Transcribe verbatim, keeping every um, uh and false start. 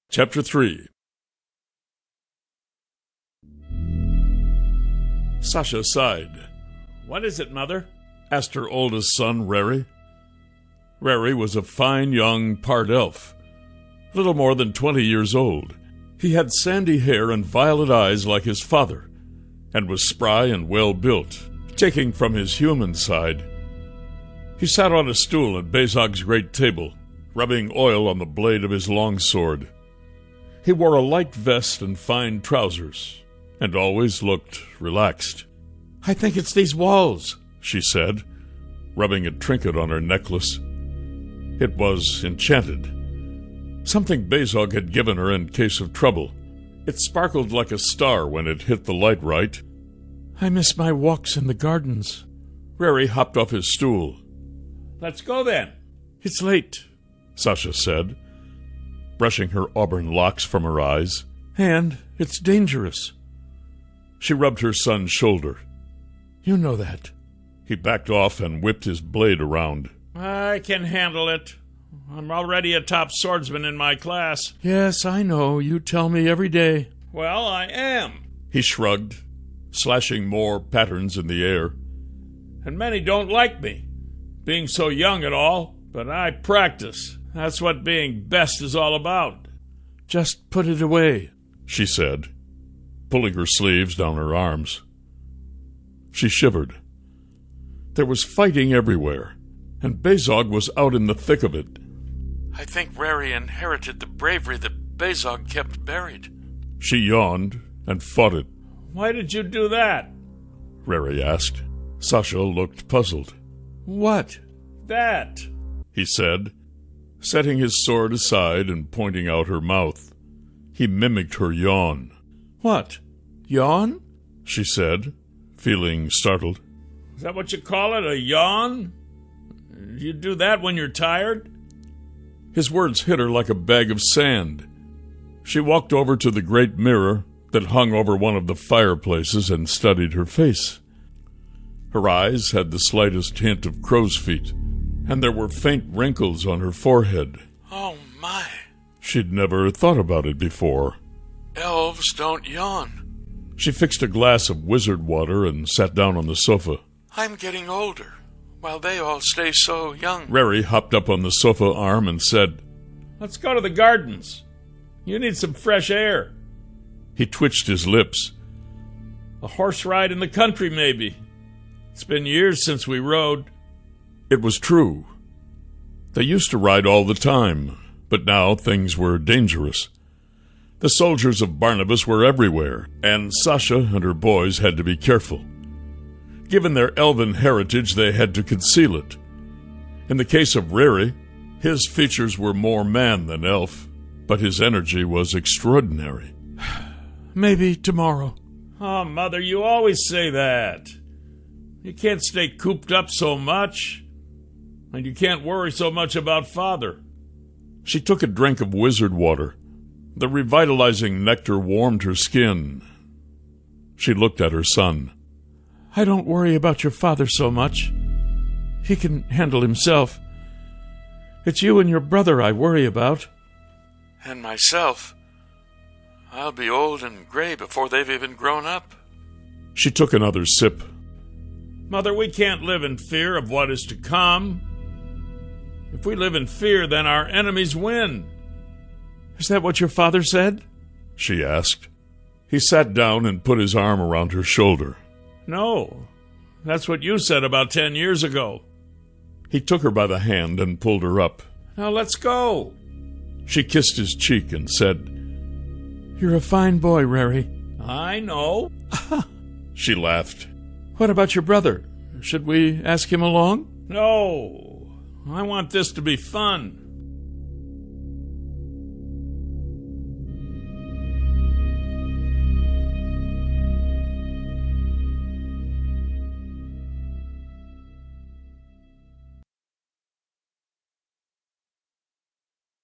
Chapter three. Sasha sighed. "What is it, Mother?" asked her oldest son, Rary. Rary was a fine young part elf, little more than twenty years old. He had sandy hair and violet eyes like his father, and was spry and well-built, taking from his human side. He sat on a stool at Bezog's great table, rubbing oil on the blade of his long sword. He wore a light vest and fine trousers, and always looked relaxed. "I think it's these walls," she said, rubbing a trinket on her necklace. It was enchanted. Something Bezog had given her in case of trouble. It sparkled like a star when it hit the light right. "I miss my walks in the gardens." Rary hopped off his stool. "Let's go then." "It's late," Sasha said, brushing her auburn locks from her eyes. "And it's dangerous." She rubbed her son's shoulder. "You know that." He backed off and whipped his blade around. "I can handle it. I'm already a top swordsman in my class." "Yes, I know. You tell me every day." "Well, I am." He shrugged, slashing more patterns in the air. "And many don't like me, being so young and all, but I practice. That's what being best is all about." "Just put it away," she said, pulling her sleeves down her arms. She shivered. There was fighting everywhere, and Bezog was out in the thick of it. "I think Rary inherited the bravery that Bezog kept buried." She yawned and fought it. "Why did you do that?" Rary asked. Sasha looked puzzled. "What?" "That," he said, setting his sword aside and pointing out her mouth. He mimicked her yawn. "What? Yawn?" she said, feeling startled. "Is that what you call it, a yawn? You do that when you're tired?" His words hit her like a bag of sand. She walked over to the great mirror that hung over one of the fireplaces and studied her face. Her eyes had the slightest hint of crow's feet, and there were faint wrinkles on her forehead. "Oh, my." She'd never thought about it before. "Elves don't yawn." She fixed a glass of wizard water and sat down on the sofa. "I'm getting older, while they all stay so young." Rary hopped up on the sofa arm and said, "Let's go to the gardens. You need some fresh air." He twitched his lips. "A horse ride in the country, maybe. It's been years since we rode." It was true. They used to ride all the time, but now things were dangerous. The soldiers of Barnabas were everywhere, and Sasha and her boys had to be careful. Given their elven heritage, they had to conceal it. In the case of Rary, his features were more man than elf, but his energy was extraordinary. "Maybe tomorrow." "Oh, Mother, you always say that. You can't stay cooped up so much, and you can't worry so much about Father." She took a drink of wizard water. The revitalizing nectar warmed her skin. She looked at her son. "I don't worry about your father so much. He can handle himself. It's you and your brother I worry about." "And myself. I'll be old and gray before they've even grown up." She took another sip. "Mother, we can't live in fear of what is to come. If we live in fear, then our enemies win." "Is that what your father said?" she asked. He sat down and put his arm around her shoulder. "No, that's what you said about ten years ago." He took her by the hand and pulled her up. "Now let's go." She kissed his cheek and said, "You're a fine boy, Rary." "I know." She laughed. "What about your brother? Should we ask him along?" "No, I want this to be fun."